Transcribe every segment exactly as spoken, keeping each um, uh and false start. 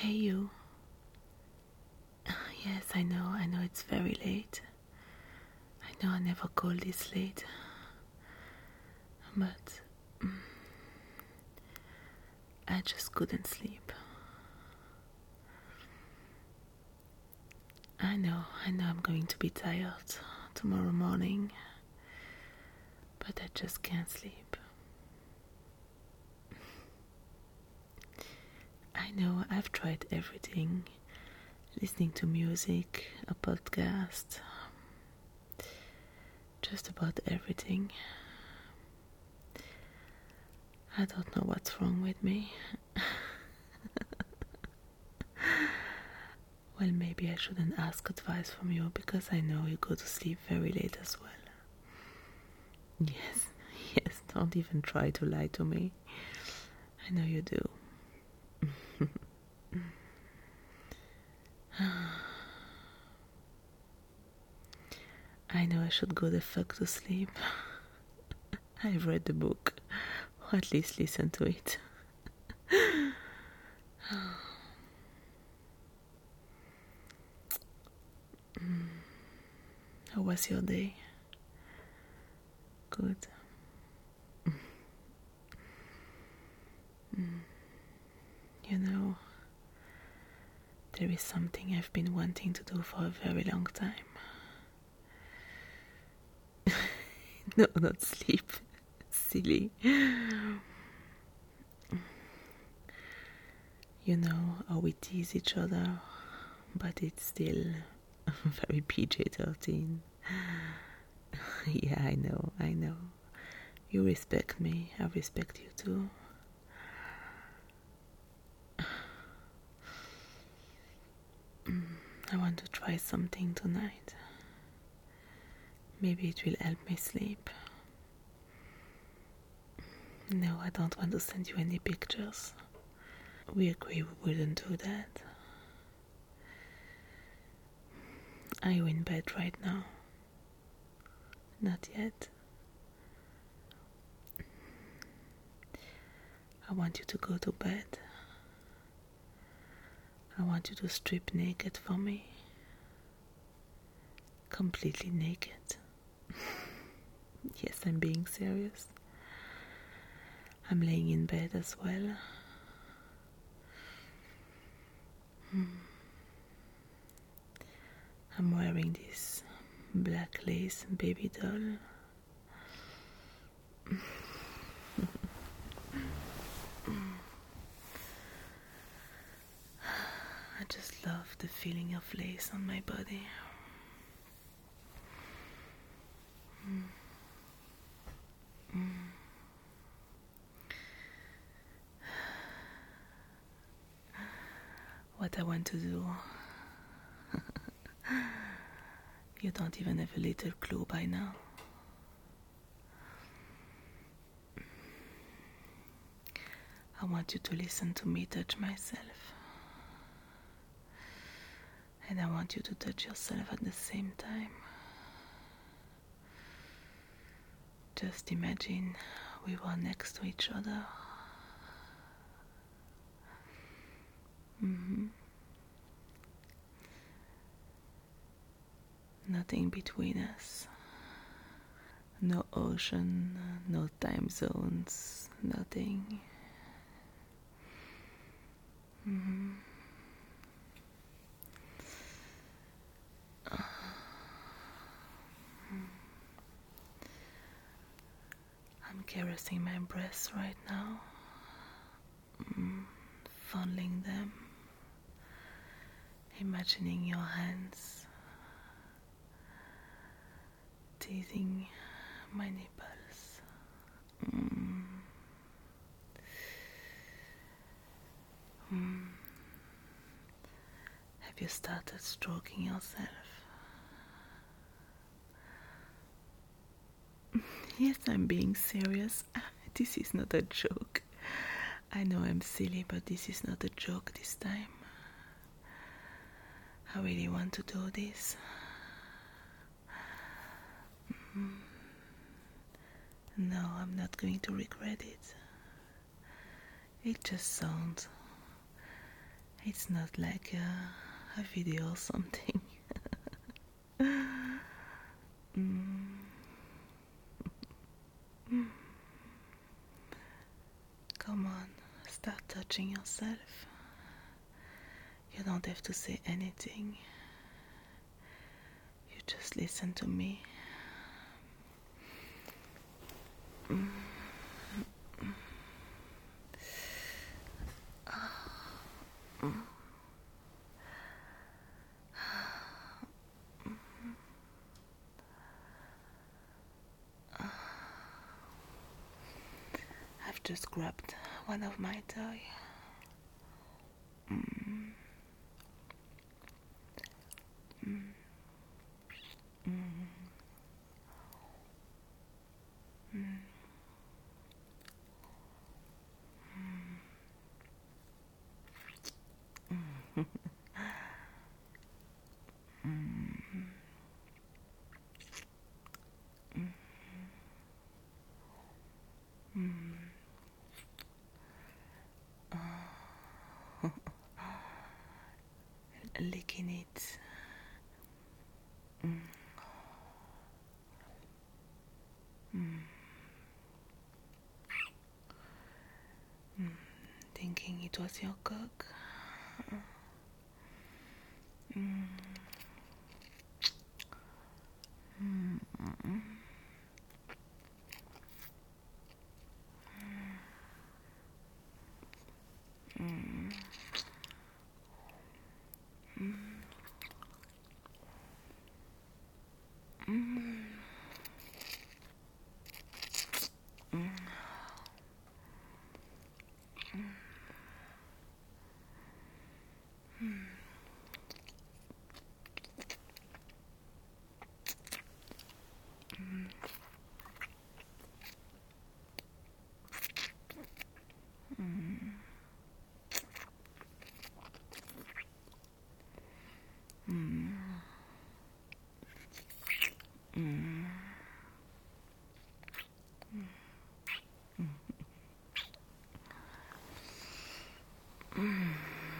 Hey you. Yes, I know, I know it's very late. I know I never call this late. But mm, I just couldn't sleep. I know, I know I'm going to be tired tomorrow morning. But I just can't sleep. I know I've tried everything. Listening to music, a podcast, just about everything. I don't know what's wrong with me. Well, maybe I shouldn't ask advice from you because I know you go to sleep very late as well. Yes, yes, don't even try to lie to me. I know you do. I know I should go the fuck to sleep. I've read the book, or at least listen to it. How was your day? Good. You know, there is something I've been wanting to do for a very long time. No, not sleep. Silly. You know how we tease each other, but it's still very P G thirteen. Yeah, I know, I know. You respect me, I respect you too. I want to try something tonight. Maybe it will help me sleep. No, I don't want to send you any pictures. We agree we wouldn't do that. Are you in bed right now? Not yet. I want you to go to bed. I want you to strip naked for me. Completely naked. Yes, I'm being serious. I'm laying in bed as well. I'm wearing this black lace baby doll. I just love the feeling of lace on my body. Mm. Mm. What I want to do, you don't even have a little clue by now. I want you to listen to me touch myself. And I want you to touch yourself at the same time. Just imagine we were next to each other. Mm-hmm. Nothing between us. No ocean, no time zones, nothing. Mm-hmm. I'm caressing my breasts right now, mm, fondling them, imagining your hands teasing my nipples. Mm. Mm. Have you started stroking yourself? Yes, I'm being serious. This is not a joke. I know I'm silly, but this is not a joke this time. I really want to do this. Mm. No, I'm not going to regret it. It just sounds It's not like a, a video or something. mm. Come on, start touching yourself. You don't have to say anything. You just listen to me. Mm. I've just grabbed one of my toys. Mm. Mm. Mm. Mm. Mm. Mm. Mm. Oh. Licking it. Mm. Mm. Mm. Thinking it was your cock. Mm. Mm. Mm. Mm. Mm. Mm. Mm. Mm. Mm.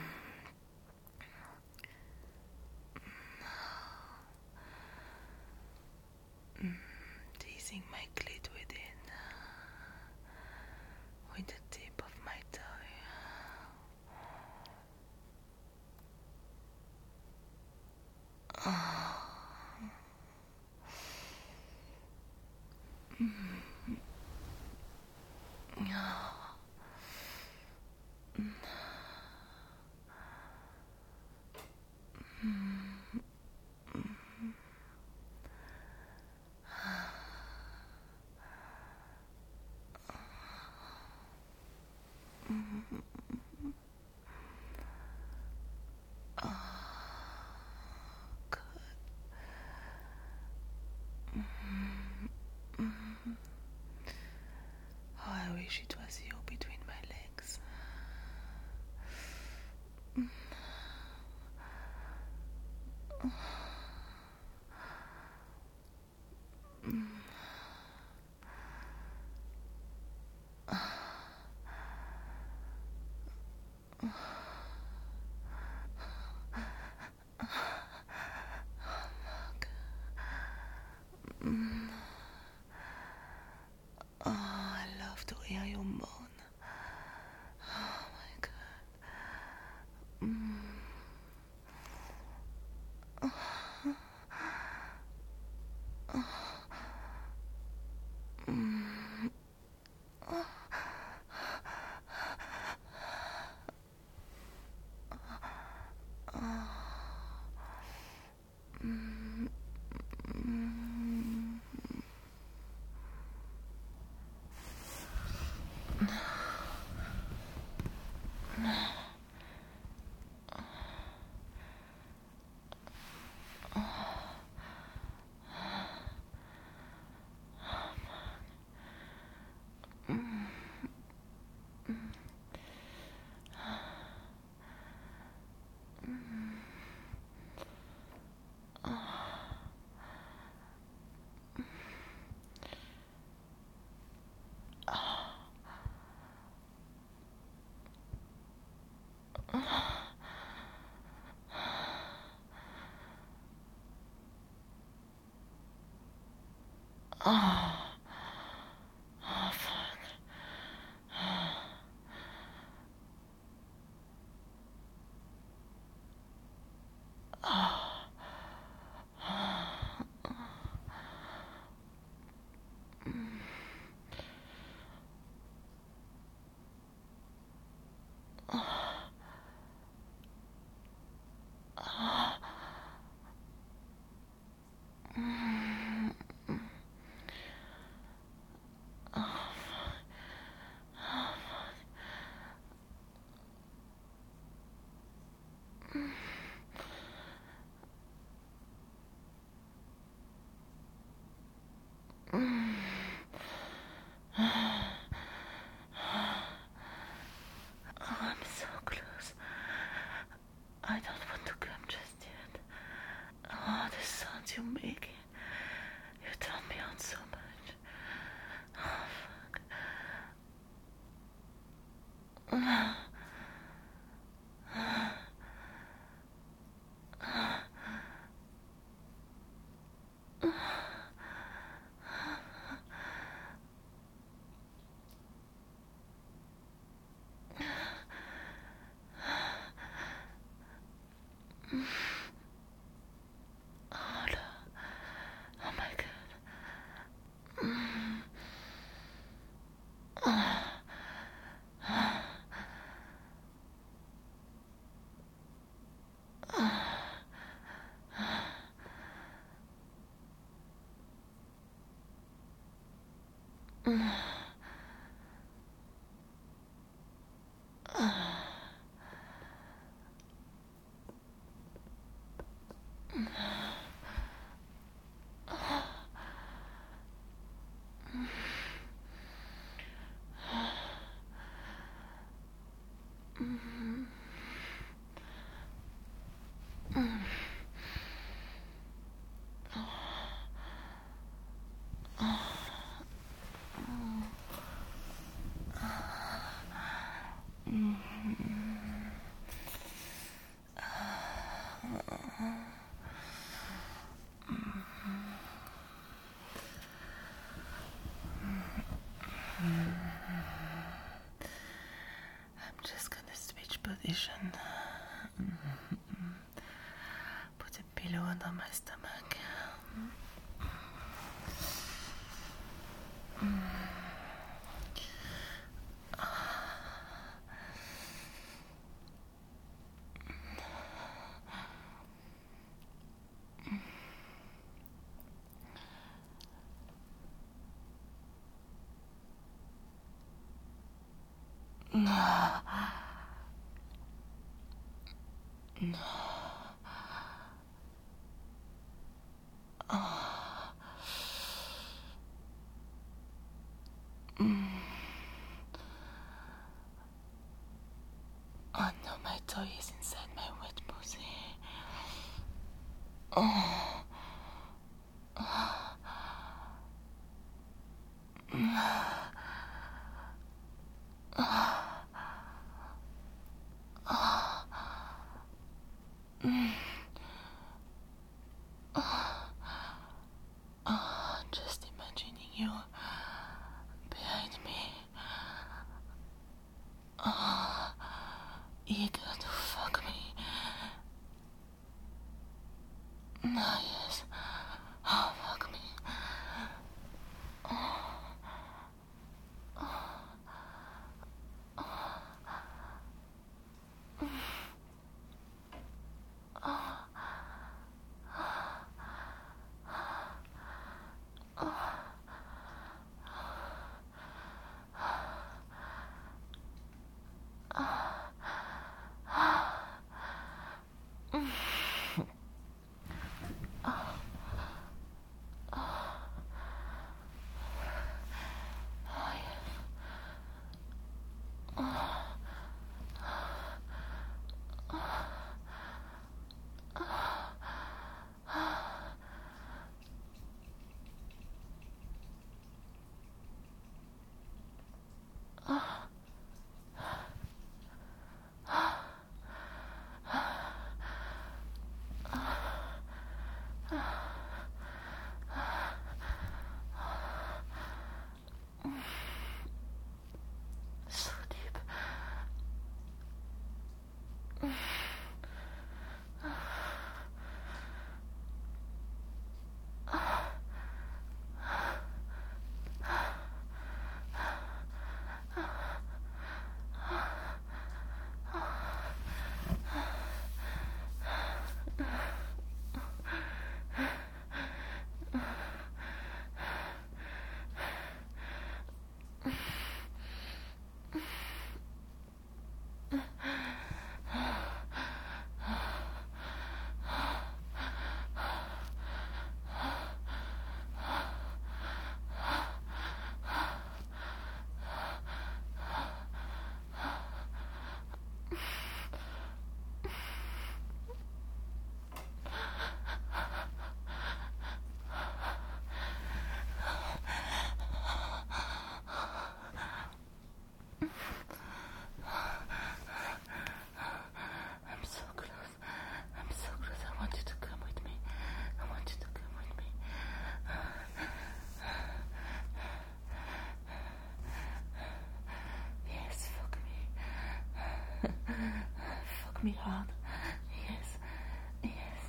Teasing my clit with it, with the tip of my toe. Oh. Mm. Oh. God. Oh, I wish it was you between my legs. Oh, I love to hear you moan. Oh my God. Mm. Mm. Mm. I'm so close. I don't want to come just yet. Oh, the sounds you make. You turn me on so much. Oh, fuck. Oh, no. Oh my god. I'm just gonna switch position. Put a pillow under my stomach. Oh no, my toy is inside my wet pussy. Oh. Just imagining you behind me. Oh, eager to fuck me. Ah, yes. Oh, fuck me. hug me hard. Yes, yes.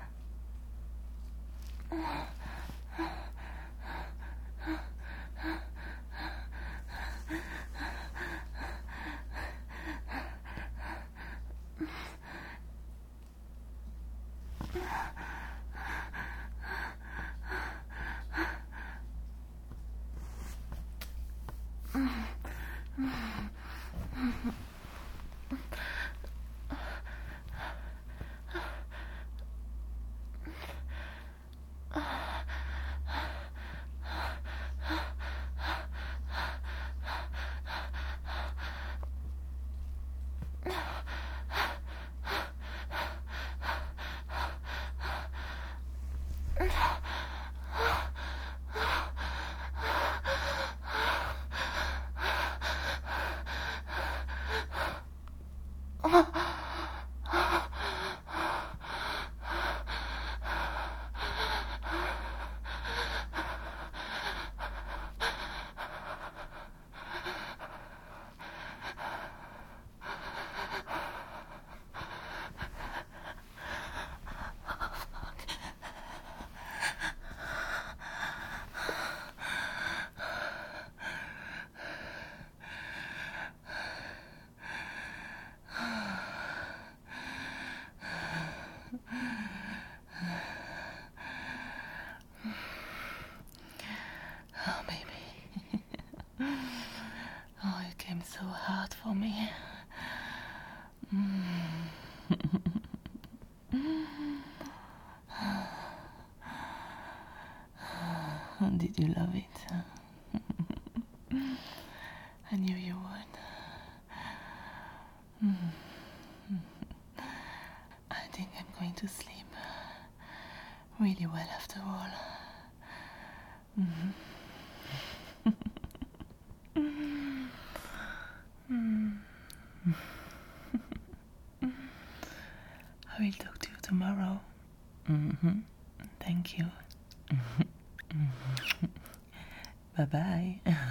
Oh, baby. Oh, it came so hard for me. Mm. Did you love it? I knew you would. Mm. I think I'm going to sleep really well after all. Mm-hmm. I will talk to you tomorrow. Mm-hmm. Thank you. Bye bye.